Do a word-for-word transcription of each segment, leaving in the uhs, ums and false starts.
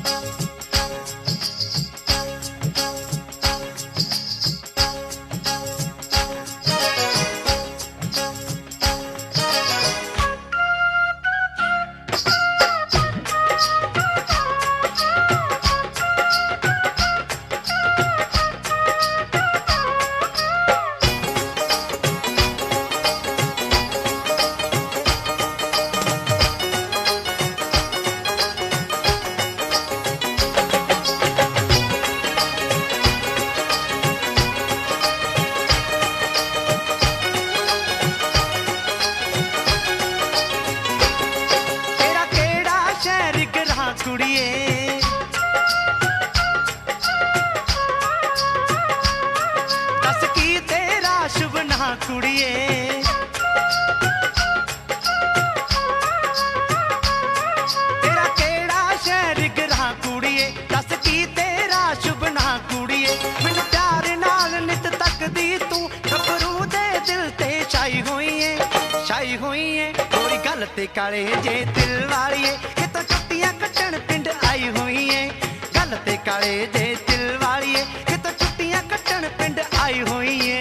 काले जे दिल वाली कितों छुट्टियां कटण पिंड आई हुई है। गल ते काले जे दिल वाली कितों छुट्टियां कटण पिंड आई हुई है।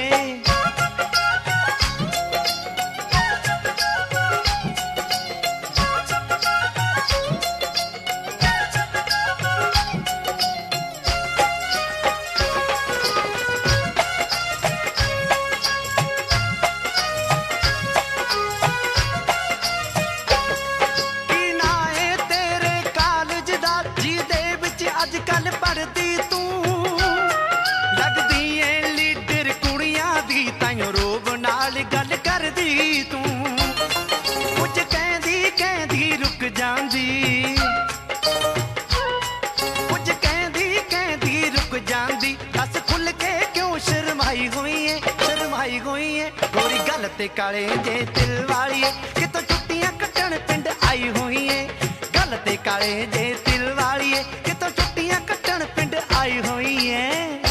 काले जे दिल वाली कितों छुट्टियां कटण पिंड आई हुई है। गल ते काले जे दिल वाली कितों छुट्टियां कटण पिंड आई हुई है।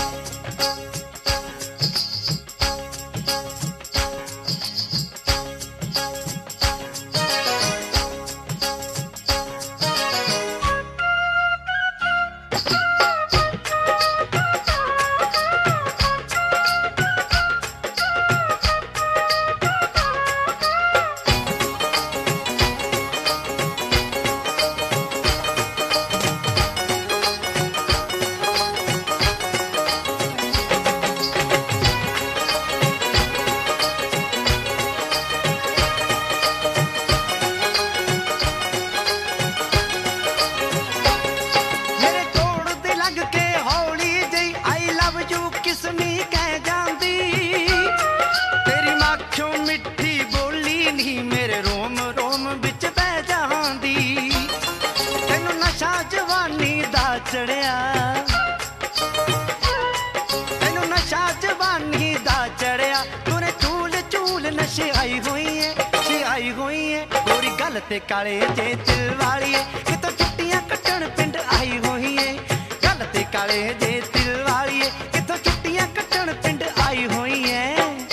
चढ़िया तेनू नशा जवानी दा चढ़िया तूने चूल चूल नशे आई हुई है नशे आई हुई है। गोरी गल ते काले जे दिल वाली कितों छुट्टियां कटण पिंड आई हुई है। गल ते काले जे दिल वाली कितों छुट्टियां कटण पिंड आई हुई है।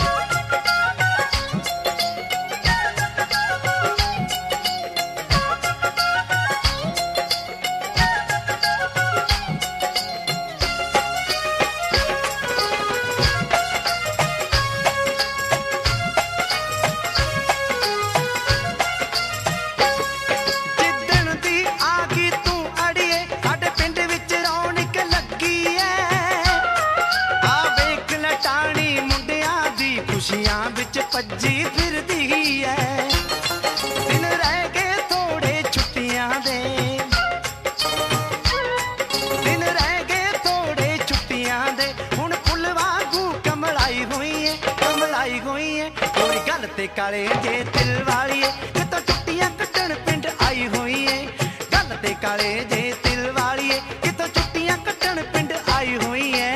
भज्जी फिरदी है दिन रह गए थोड़े छुट्टियां दे दिन रह गए थोड़े छुट्टियां दे हुण फुल वांगू कमलाई हुई है कमलाई हुई है। कोई गल ते काले जे दिल वाली कितों छुट्टियां कटण पिंड आई हुई है। गल ते काले जे दिल वाली कितों छुट्टियां कटण पिंड आई हुई है।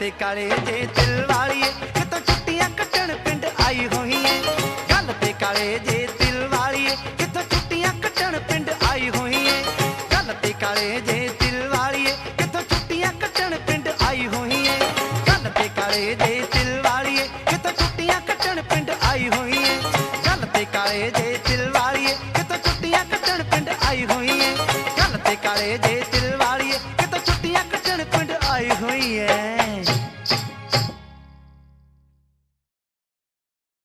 ते काले जे तिल वालिए कितों छुट्टियां कट्टण पिंड आई होई है। गल ते काले जे तिल वालिए कितों छुट्टियां कट्टण पिंड आई होई है। गल ते काले जे तिल वालिए कितों छुट्टियां कट्टण पिंड आई होई है। गल ते काले जे तिल वालिए कितों छुट्टियां कट्टण पिंड आई होई है। गल ते काले जे तिल वालिए कितों छुट्टियां कट्टण पिंड आई होई है। गल ते काले जे तिल